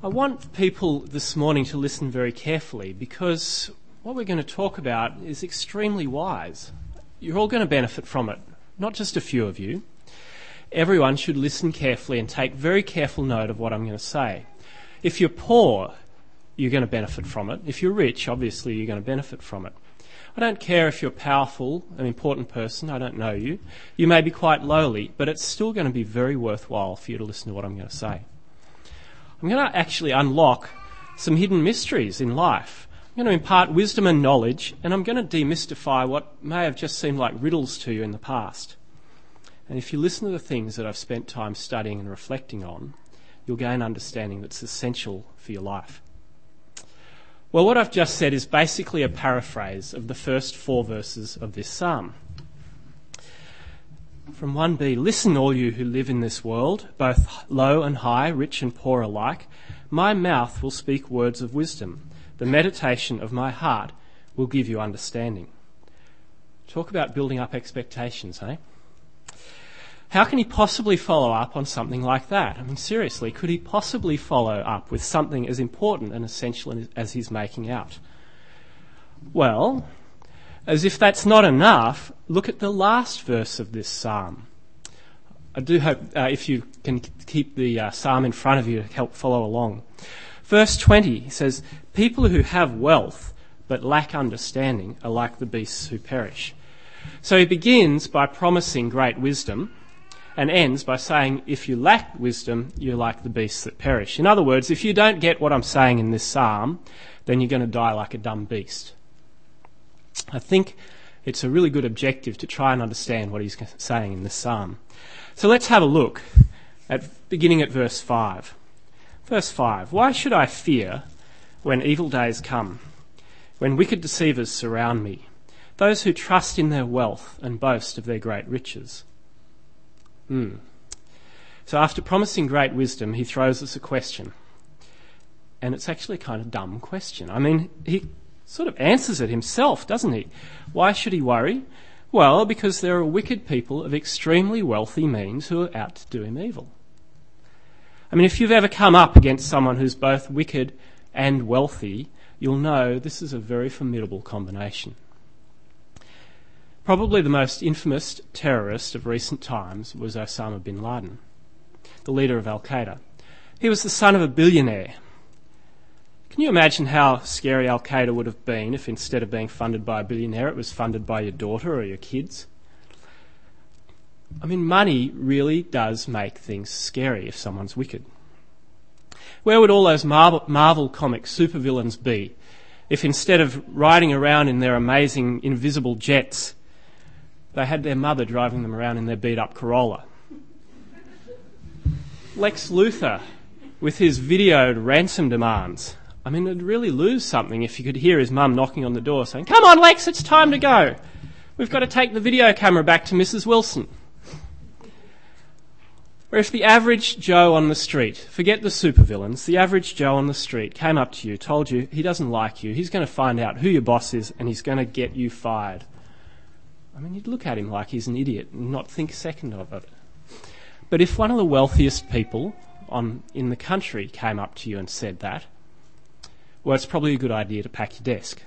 I want people this morning to listen very carefully because what we're going to talk about is extremely wise. You're all going to benefit from it, not just a few of you. Everyone should listen carefully and take very careful note of what I'm going to say. If you're poor, you're going to benefit from it. If you're rich, obviously you're going to benefit from it. I don't care if you're powerful, an important person, I don't know you. You may be quite lowly, but it's still going to be very worthwhile for you to listen to what I'm going to say. I'm going to actually unlock some hidden mysteries in life. I'm going to impart wisdom and knowledge, and I'm going to demystify what may have just seemed like riddles to you in the past. And if you listen to the things that I've spent time studying and reflecting on, you'll gain understanding that's essential for your life. Well, what I've just said is basically a paraphrase of the first 4 verses of this psalm. From 1b, listen all you who live in this world, both low and high, rich and poor alike. My mouth will speak words of wisdom. The meditation of my heart will give you understanding. Talk about building up expectations, eh? How can he possibly follow up on something like that? I mean, seriously, could he possibly follow up with something as important and essential as he's making out? Well, as if that's not enough, look at the last verse of this psalm. I do hope if you can keep the psalm in front of you to help follow along. Verse 20 says, people who have wealth but lack understanding are like the beasts who perish. So he begins by promising great wisdom, and ends by saying, if you lack wisdom, you're like the beasts that perish. In other words, if you don't get what I'm saying in this psalm, then you're going to die like a dumb beast. I think it's a really good objective to try and understand what he's saying in this psalm. So let's have a look beginning at verse 5. Verse 5, why should I fear when evil days come, when wicked deceivers surround me, those who trust in their wealth and boast of their great riches? So after promising great wisdom, he throws us a question. And it's actually a kind of dumb question. I mean, he sort of answers it himself, doesn't he? Why should he worry? Well, because there are wicked people of extremely wealthy means who are out to do him evil. I mean, if you've ever come up against someone who's both wicked and wealthy, you'll know this is a very formidable combination. Probably the most infamous terrorist of recent times was Osama bin Laden, the leader of Al-Qaeda. He was the son of a billionaire. Can you imagine how scary Al-Qaeda would have been if instead of being funded by a billionaire, it was funded by your daughter or your kids? I mean, money really does make things scary if someone's wicked. Where would all those Marvel comic supervillains be if instead of riding around in their amazing invisible jets, they had their mother driving them around in their beat-up Corolla? Lex Luthor with his videoed ransom demands. I mean, it'd really lose something if you could hear his mum knocking on the door saying, come on, Lex, it's time to go. We've got to take the video camera back to Mrs. Wilson. Or if the average Joe on the street, forget the supervillains, the average Joe on the street came up to you, told you he doesn't like you, he's going to find out who your boss is and he's going to get you fired. I mean, you'd look at him like he's an idiot and not think a second of it. But if one of the wealthiest people in the country came up to you and said that, well, it's probably a good idea to pack your desk.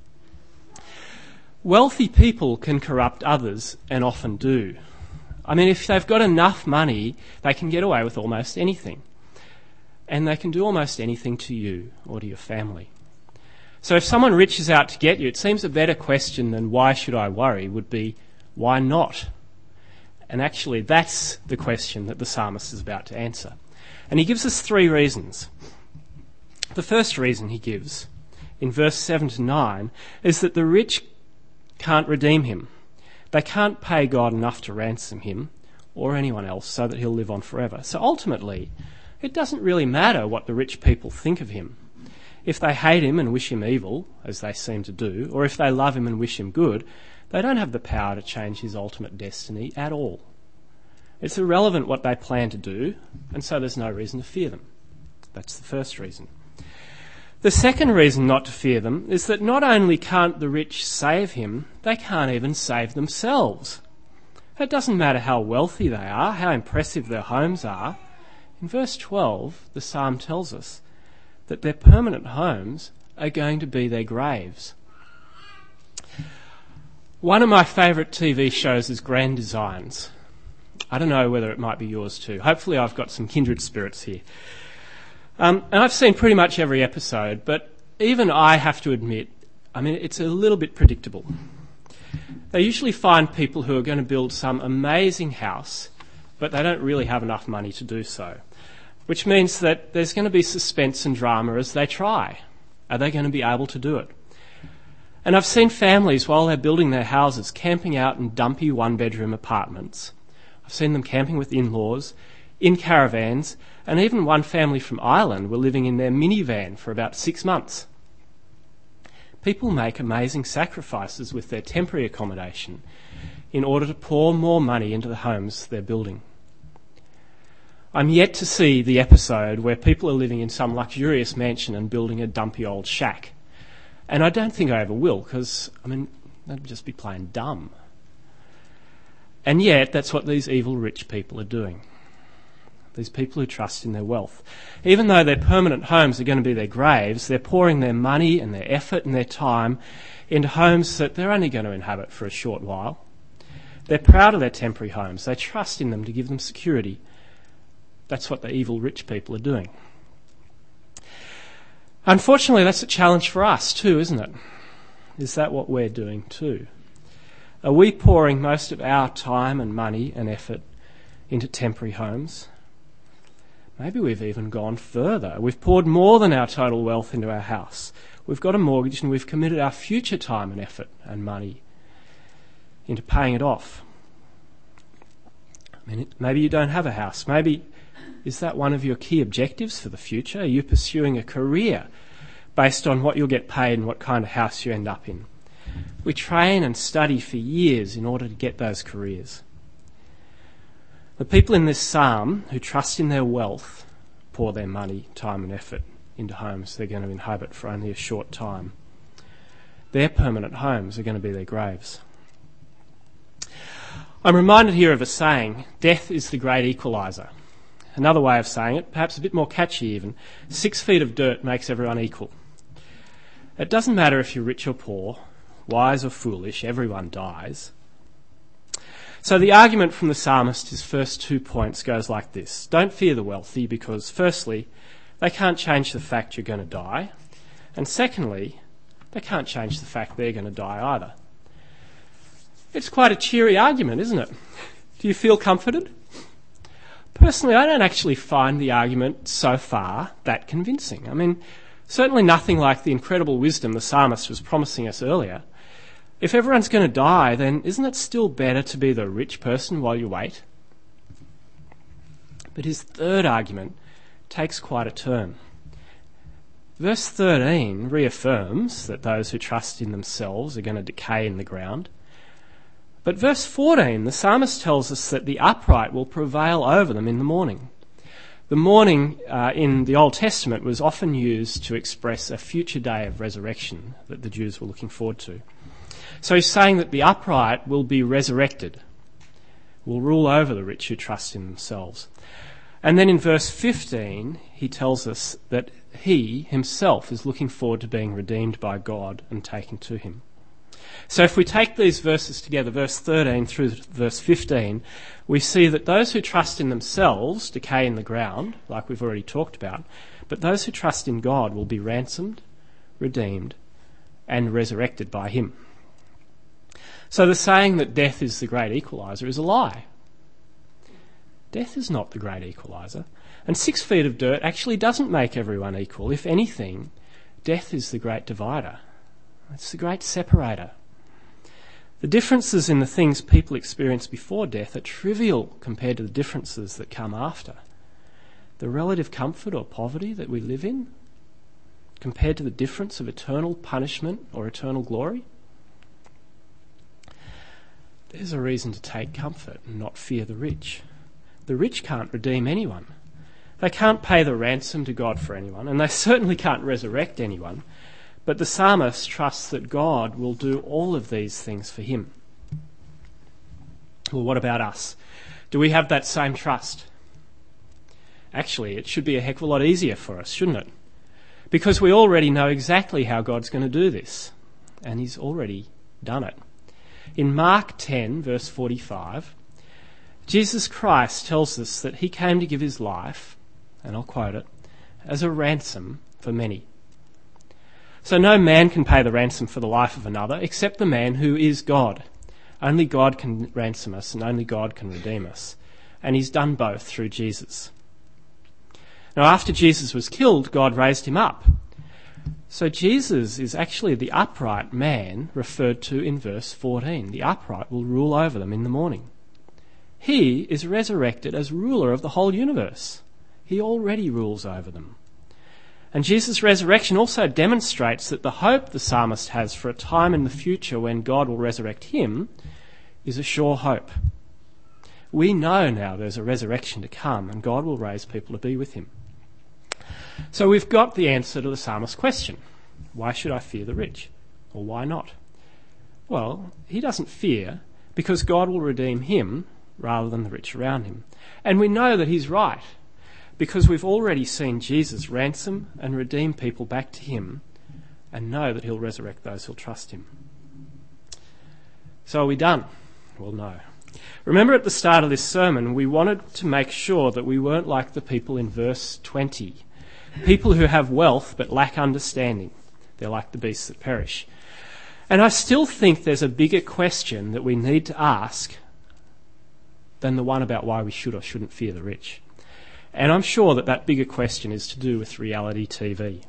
Wealthy people can corrupt others and often do. I mean, if they've got enough money, they can get away with almost anything. And they can do almost anything to you or to your family. So if someone reaches out to get you, it seems a better question than why should I worry would be, why not? And actually, that's the question that the psalmist is about to answer. And he gives us 3 reasons. The first reason he gives, in verse 7 to 9, is that the rich can't redeem him. They can't pay God enough to ransom him or anyone else so that he'll live on forever. So ultimately, it doesn't really matter what the rich people think of him. If they hate him and wish him evil, as they seem to do, or if they love him and wish him good, they don't have the power to change his ultimate destiny at all. It's irrelevant what they plan to do, and so there's no reason to fear them. That's the first reason. The second reason not to fear them is that not only can't the rich save him, they can't even save themselves. It doesn't matter how wealthy they are, how impressive their homes are. In verse 12, the psalm tells us that their permanent homes are going to be their graves. One of my favourite TV shows is Grand Designs. I don't know whether it might be yours too. Hopefully I've got some kindred spirits here. And I've seen pretty much every episode, but even I have to admit, it's a little bit predictable. They usually find people who are going to build some amazing house, but they don't really have enough money to do so, which means that there's going to be suspense and drama as they try. Are they going to be able to do it? And I've seen families, while they're building their houses, camping out in dumpy one-bedroom apartments. I've seen them camping with in-laws, in caravans, and even one family from Ireland were living in their minivan for about 6 months. People make amazing sacrifices with their temporary accommodation in order to pour more money into the homes they're building. I'm yet to see the episode where people are living in some luxurious mansion and building a dumpy old shack. And I don't think I ever will, because, they'd just be plain dumb. And yet, that's what these evil rich people are doing. These people who trust in their wealth. Even though their permanent homes are going to be their graves, they're pouring their money and their effort and their time into homes that they're only going to inhabit for a short while. They're proud of their temporary homes. They trust in them to give them security. That's what the evil rich people are doing. Unfortunately, that's a challenge for us too, isn't it? Is that what we're doing too? Are we pouring most of our time and money and effort into temporary homes? Maybe we've even gone further. We've poured more than our total wealth into our house. We've got a mortgage and we've committed our future time and effort and money into paying it off. Maybe you don't have a house. Maybe is that one of your key objectives for the future? Are you pursuing a career based on what you'll get paid and what kind of house you end up in? We train and study for years in order to get those careers. The people in this psalm who trust in their wealth pour their money, time and effort into homes they're going to inhabit for only a short time. Their permanent homes are going to be their graves. I'm reminded here of a saying, death is the great equaliser. Another way of saying it, perhaps a bit more catchy even, 6 feet of dirt makes everyone equal. It doesn't matter if you're rich or poor, wise or foolish, everyone dies. So the argument from the psalmist, his first 2 points, goes like this. Don't fear the wealthy because, firstly, they can't change the fact you're going to die. And secondly, they can't change the fact they're going to die either. It's quite a cheery argument, isn't it? Do you feel comforted? Personally, I don't actually find the argument so far that convincing. Certainly nothing like the incredible wisdom the psalmist was promising us earlier. If everyone's going to die, then isn't it still better to be the rich person while you wait? But his third argument takes quite a turn. Verse 13 reaffirms that those who trust in themselves are going to decay in the ground. But verse 14, the psalmist tells us that the upright will prevail over them in the morning. The morning in the Old Testament was often used to express a future day of resurrection that the Jews were looking forward to. So he's saying that the upright will be resurrected, will rule over the rich who trust in themselves. And then in verse 15, he tells us that he himself is looking forward to being redeemed by God and taken to him. So if we take these verses together, verse 13 through verse 15, we see that those who trust in themselves decay in the ground, like we've already talked about, but those who trust in God will be ransomed, redeemed, and resurrected by him. So the saying that death is the great equaliser is a lie. Death is not the great equaliser. And 6 feet of dirt actually doesn't make everyone equal. If anything, death is the great divider. It's the great separator. The differences in the things people experience before death are trivial compared to the differences that come after. The relative comfort or poverty that we live in compared to the difference of eternal punishment or eternal glory. There's a reason to take comfort and not fear the rich. The rich can't redeem anyone. They can't pay the ransom to God for anyone, and they certainly can't resurrect anyone. But the psalmist trusts that God will do all of these things for him. Well, what about us? Do we have that same trust? Actually, it should be a heck of a lot easier for us, shouldn't it? because we already know exactly how God's going to do this, and he's already done it. In Mark 10, verse 45, Jesus Christ tells us that he came to give his life, and I'll quote it, as a ransom for many. So no man can pay the ransom for the life of another except the man who is God. Only God can ransom us and only God can redeem us. And he's done both through Jesus. Now after Jesus was killed, God raised him up. So Jesus is actually the upright man referred to in verse 14. The upright will rule over them in the morning. He is resurrected as ruler of the whole universe. He already rules over them. And Jesus' resurrection also demonstrates that the hope the psalmist has for a time in the future when God will resurrect him is a sure hope. We know now there's a resurrection to come and God will raise people to be with him. So we've got the answer to the psalmist's question. Why should I fear the rich? Or why not? Well, he doesn't fear because God will redeem him rather than the rich around him. And we know that he's right because we've already seen Jesus ransom and redeem people back to him and know that he'll resurrect those who'll trust him. So are we done? Well, no. Remember at the start of this sermon, we wanted to make sure that we weren't like the people in verse 20. People who have wealth but lack understanding. They're like the beasts that perish. And I still think there's a bigger question that we need to ask than the one about why we should or shouldn't fear the rich. And I'm sure that that bigger question is to do with reality TV.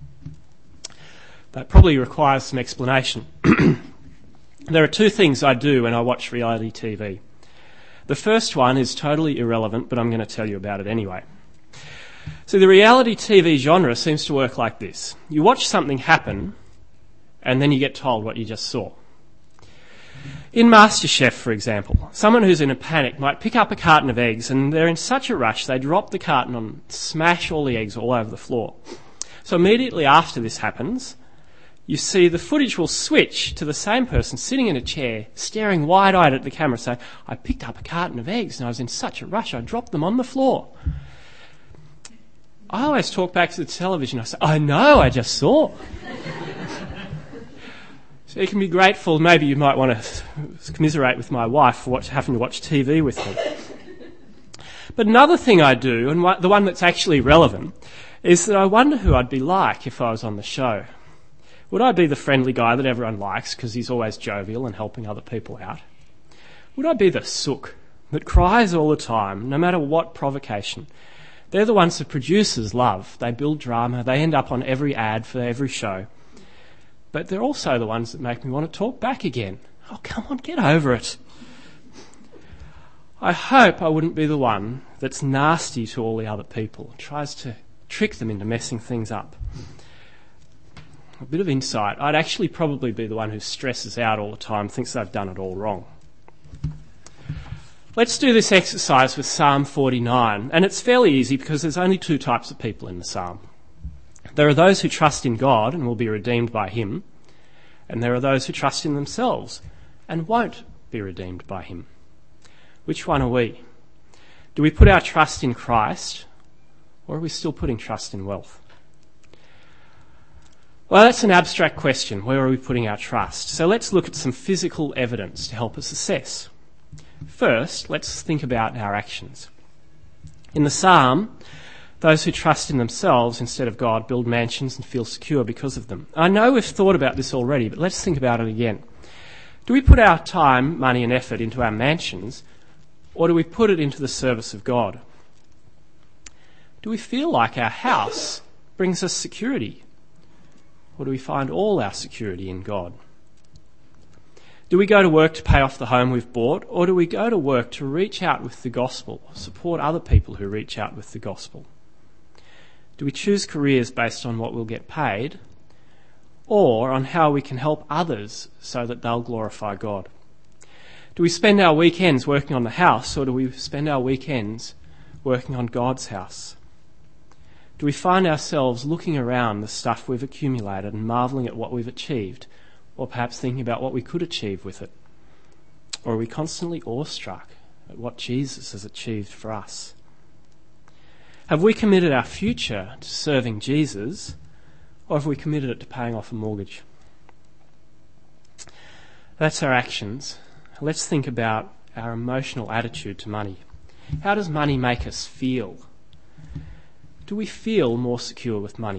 That probably requires some explanation. There are two things I do when I watch reality TV. The first one is totally irrelevant, but I'm going to tell you about it anyway. So the reality TV genre seems to work like this. You watch something happen, and then you get told what you just saw. In MasterChef, for example, someone who's in a panic might pick up a carton of eggs and they're in such a rush they drop the carton and smash all the eggs all over the floor. So immediately after this happens, you see the footage will switch to the same person sitting in a chair, staring wide-eyed at the camera saying, I picked up a carton of eggs and I was in such a rush I dropped them on the floor. I always talk back to the television. I say, I know, I just saw. So you can be grateful. Maybe you might want to commiserate with my wife for having to watch TV with me. But another thing I do, and the one that's actually relevant, is that I wonder who I'd be like if I was on the show. Would I be the friendly guy that everyone likes because he's always jovial and helping other people out? Would I be the sook that cries all the time, no matter what provocation? They're the ones that producers love. They build drama. They end up on every ad for every show. But they're also the ones that make me want to talk back again. Oh, come on, get over it. I hope I wouldn't be the one that's nasty to all the other people, tries to trick them into messing things up. A bit of insight. I'd actually probably be the one who stresses out all the time, thinks they've done it all wrong. Let's do this exercise with Psalm 49. And it's fairly easy because there's only two types of people in the psalm. There are those who trust in God and will be redeemed by him. And there are those who trust in themselves and won't be redeemed by him. Which one are we? Do we put our trust in Christ, or are we still putting trust in wealth? Well, that's an abstract question. Where are we putting our trust? So let's look at some physical evidence to help us assess. First, let's think about our actions. In the psalm, those who trust in themselves instead of God build mansions and feel secure because of them. I know we've thought about this already, but let's think about it again. Do we put our time, money and effort into our mansions, or do we put it into the service of God? Do we feel like our house brings us security, or do we find all our security in God? Do we go to work to pay off the home we've bought, or do we go to work to reach out with the gospel, support other people who reach out with the gospel? Do we choose careers based on what we'll get paid, or on how we can help others so that they'll glorify God? Do we spend our weekends working on the house, or do we spend our weekends working on God's house? Do we find ourselves looking around the stuff we've accumulated and marvelling at what we've achieved, or perhaps thinking about what we could achieve with it? Or are we constantly awestruck at what Jesus has achieved for us? Have we committed our future to serving Jesus, Or have we committed it to paying off a mortgage? That's our actions. Let's think about our emotional attitude to money. How does money make us feel? Do we feel more secure with money?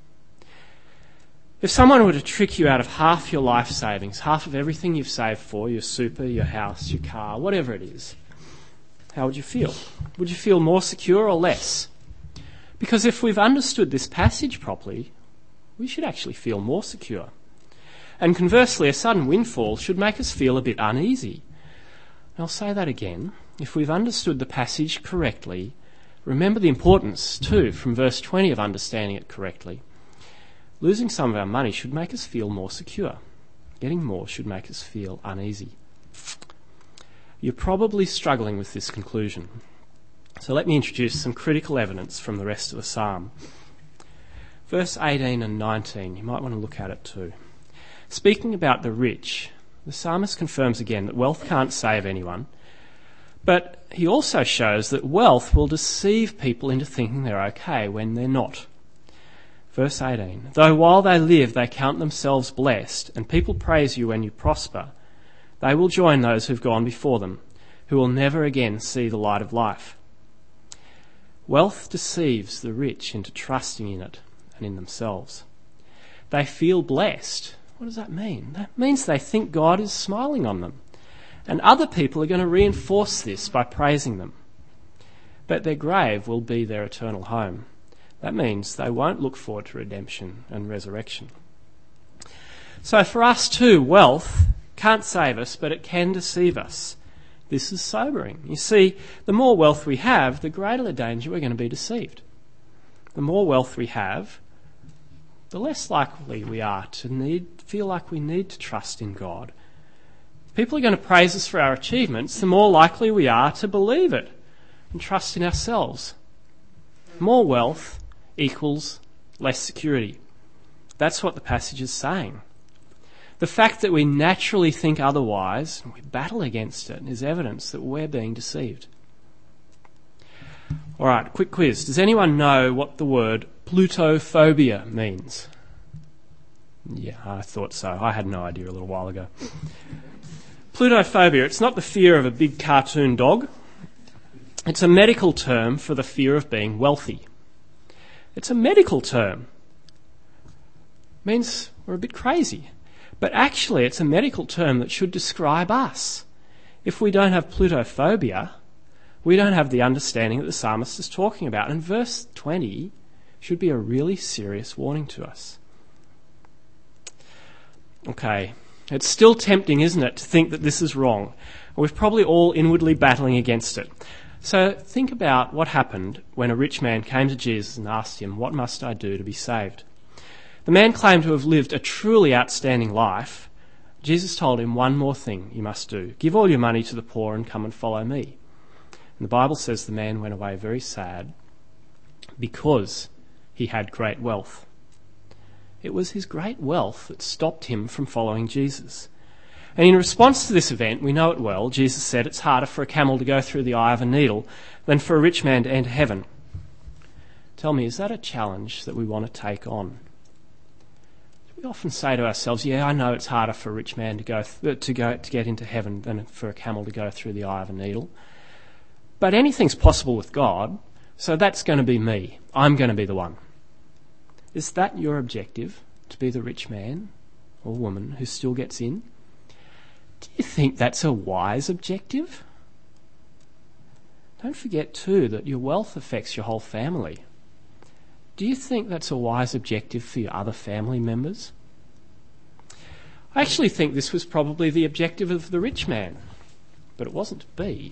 If someone were to trick you out of half your life savings, half of everything you've saved for, your super, your house, your car, whatever it is, how would you feel? Would you feel more secure or less? Because if we've understood this passage properly, we should actually feel more secure. And conversely, a sudden windfall should make us feel a bit uneasy. I'll say that again. If we've understood the passage correctly, remember the importance, too, from verse 20 of understanding it correctly. Losing some of our money should make us feel more secure. Getting more should make us feel uneasy. You're probably struggling with this conclusion. So let me introduce some critical evidence from the rest of the psalm. Verse 18 and 19, you might want to look at it too. Speaking about the rich, the psalmist confirms again that wealth can't save anyone, but he also shows that wealth will deceive people into thinking they're okay when they're not. Verse 18, though while they live they count themselves blessed, and people praise you when you prosper, they will join those who've gone before them, who will never again see the light of life. Wealth deceives the rich into trusting in it and in themselves. They feel blessed. What does that mean? That means they think God is smiling on them. And other people are going to reinforce this by praising them. But their grave will be their eternal home. That means they won't look forward to redemption and resurrection. So for us too, wealth can't save us, but it can deceive us. This is sobering. You see, the more wealth we have, the greater the danger we're going to be deceived. The more wealth we have, the less likely we are to feel like we need to trust in God. If people are going to praise us for our achievements, the more likely we are to believe it and trust in ourselves. More wealth equals less security. That's what the passage is saying. The fact that we naturally think otherwise, and we battle against it, is evidence that we're being deceived. All right, quick quiz. Does anyone know what the word plutophobia means? Yeah, I thought so. I had no idea a little while ago. Plutophobia, it's not the fear of a big cartoon dog. It's a medical term for the fear of being wealthy. It's a medical term. It means we're a bit crazy. But actually, it's a medical term that should describe us. If we don't have plutophobia, we don't have the understanding that the psalmist is talking about. And verse 20 should be a really serious warning to us. Okay, it's still tempting, isn't it, to think that this is wrong? We're probably all inwardly battling against it. So think about what happened when a rich man came to Jesus and asked him, "What must I do to be saved?" The man claimed to have lived a truly outstanding life. Jesus told him one more thing you must do. Give all your money to the poor and come and follow me. And the Bible says the man went away very sad because he had great wealth. It was his great wealth that stopped him from following Jesus. And in response to this event, we know it well, Jesus said it's harder for a camel to go through the eye of a needle than for a rich man to enter heaven. Tell me, is that a challenge that we want to take on? We often say to ourselves, yeah, I know it's harder for a rich man to get into heaven than for a camel to go through the eye of a needle. But anything's possible with God, so that's going to be me. I'm going to be the one. Is that your objective, to be the rich man or woman who still gets in? Do you think that's a wise objective? Don't forget too that your wealth affects your whole family. Do you think that's a wise objective for your other family members? I actually think this was probably the objective of the rich man, but it wasn't to be.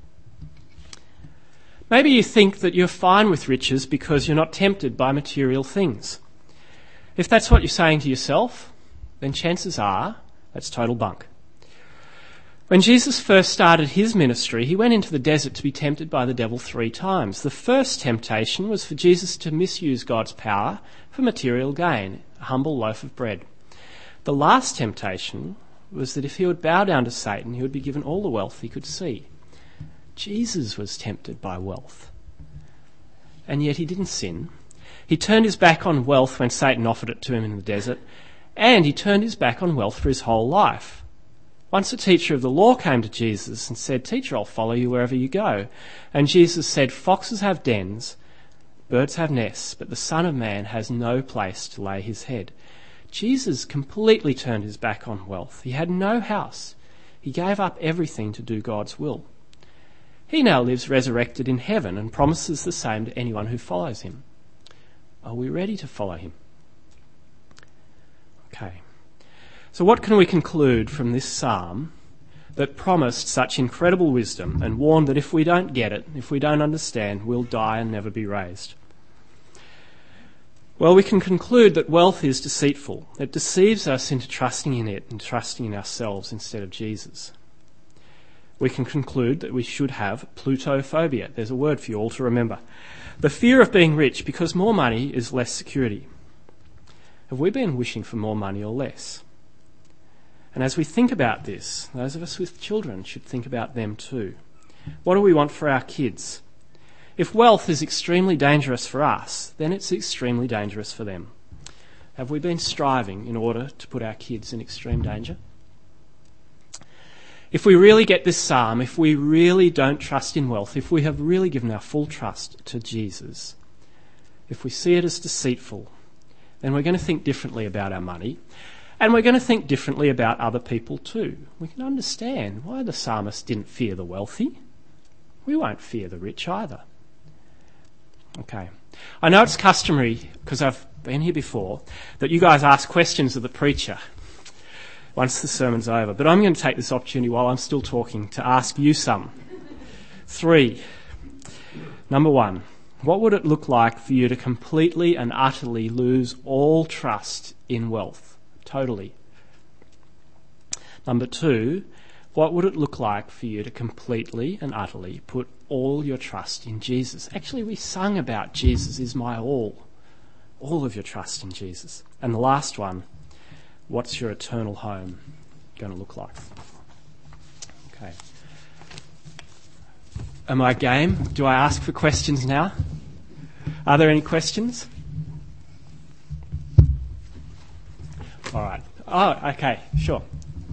Maybe you think that you're fine with riches because you're not tempted by material things. If that's what you're saying to yourself, then chances are that's total bunk. When Jesus first started his ministry, he went into the desert to be tempted by the devil 3 times. The first temptation was for Jesus to misuse God's power for material gain, a humble loaf of bread. The last temptation was that if he would bow down to Satan, he would be given all the wealth he could see. Jesus was tempted by wealth, and yet he didn't sin. He turned his back on wealth when Satan offered it to him in the desert, and he turned his back on wealth for his whole life. Once a teacher of the law came to Jesus and said, "Teacher, I'll follow you wherever you go." And Jesus said, "Foxes have dens, birds have nests, but the Son of Man has no place to lay his head." Jesus completely turned his back on wealth. He had no house. He gave up everything to do God's will. He now lives resurrected in heaven and promises the same to anyone who follows him. Are we ready to follow him? Okay. So what can we conclude from this psalm that promised such incredible wisdom and warned that if we don't get it, if we don't understand, we'll die and never be raised? Well, we can conclude that wealth is deceitful. It deceives us into trusting in it and trusting in ourselves instead of Jesus. We can conclude that we should have plutophobia. There's a word for you all to remember. The fear of being rich because more money is less security. Have we been wishing for more money or less? And as we think about this, those of us with children should think about them too. What do we want for our kids? If wealth is extremely dangerous for us, then it's extremely dangerous for them. Have we been striving in order to put our kids in extreme danger? If we really get this psalm, if we really don't trust in wealth, if we have really given our full trust to Jesus, if we see it as deceitful, then we're going to think differently about our money. And we're going to think differently about other people too. We can understand why the psalmist didn't fear the wealthy. We won't fear the rich either. Okay. I know it's customary, because I've been here before, that you guys ask questions of the preacher once the sermon's over. But I'm going to take this opportunity while I'm still talking to ask you some. 3. Number 1, what would it look like for you to completely and utterly lose all trust in wealth? Totally. Number 2, what would it look like for you to completely and utterly put all your trust in Jesus? Actually, we sung about Jesus is my all. All of your trust in Jesus. And the last one, what's your eternal home going to look like? Okay. Am I game? Do I ask for questions now? Are there any questions? All right. Oh, okay, sure.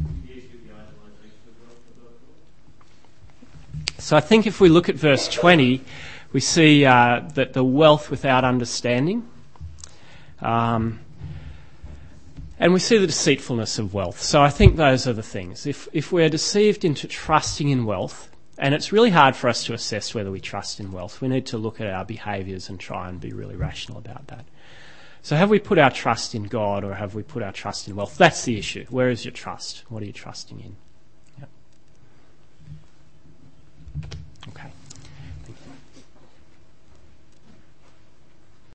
So I think if we look at verse 20, we see that the wealth without understanding, and we see the deceitfulness of wealth. So I think those are the things. If we're deceived into trusting in wealth, and it's really hard for us to assess whether we trust in wealth, we need to look at our behaviours and try and be really rational about that. So have we put our trust in God or have we put our trust in wealth? That's the issue. Where is your trust? What are you trusting in?